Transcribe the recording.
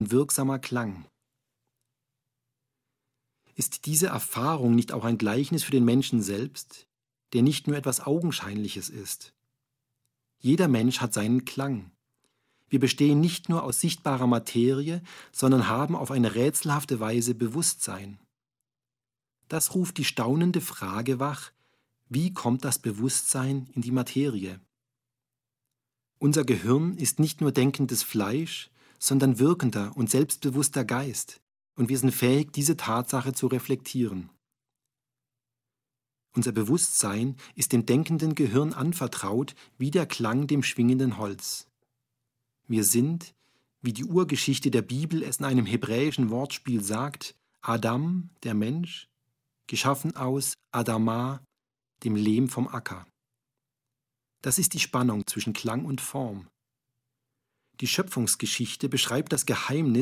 wirksamer Klang. Ist diese Erfahrung nicht auch ein Gleichnis für den Menschen selbst, der nicht nur etwas Augenscheinliches ist? Jeder Mensch hat seinen Klang. Wir bestehen nicht nur aus sichtbarer Materie, sondern haben auf eine rätselhafte Weise Bewusstsein. Das ruft die staunende Frage wach: Wie kommt das Bewusstsein in die Materie? Unser Gehirn ist nicht nur denkendes Fleisch, sondern wirkender und selbstbewusster Geist, und wir sind fähig, diese Tatsache zu reflektieren. Unser Bewusstsein ist dem denkenden Gehirn anvertraut wie der Klang dem schwingenden Holz. Wir sind, wie die Urgeschichte der Bibel es in einem hebräischen Wortspiel sagt, Adam, der Mensch, geschaffen aus Adama, dem Lehm vom Acker. Das ist die Spannung zwischen Klang und Form. Die Schöpfungsgeschichte beschreibt das Geheimnis